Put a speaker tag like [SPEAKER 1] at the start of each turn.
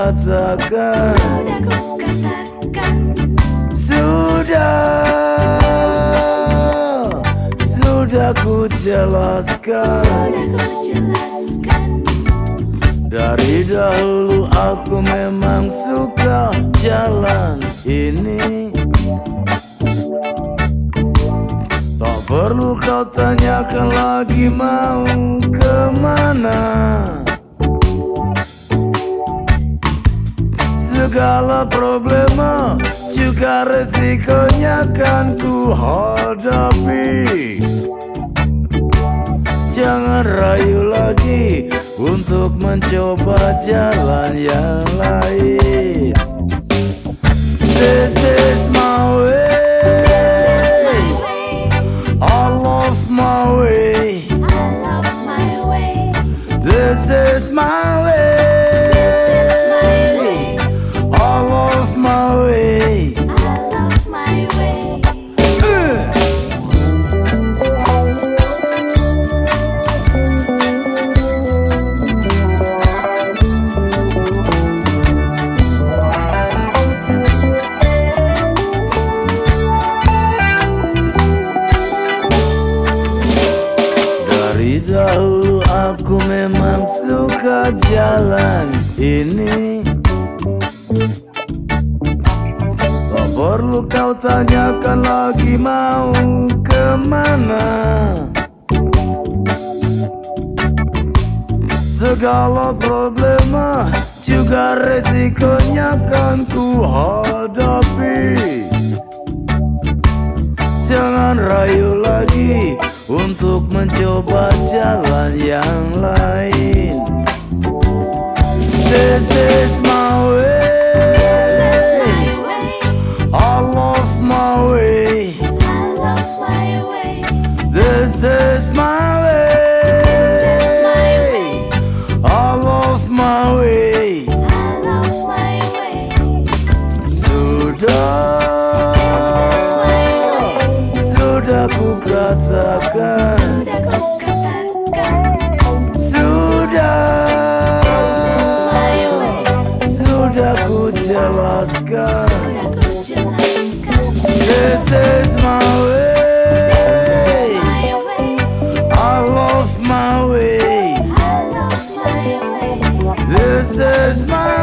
[SPEAKER 1] katakan, sudah ku jelaskan. Dari dahulu aku memang suka jalan ini. Tak perlu kau tanyakan lagi mau kemana. Segala problema juga resikonya kan ku hadapi. Jangan rayu lagi untuk mencoba jalan yang lain. This is my way, I love my way. This is my way, I love my way. Dahulu aku memang suka jalan ini. Tak perlu kau tanyakan lagi mau kemana. Segala problema juga resikonya kan ku hadapi. Jangan rayu lagi untuk mencoba jalan yang lain. This is my way, I love my way. This is my way, I love my way. Sudah ku katakan, sudah ku jelaskan. This is my way, I love my way. This is my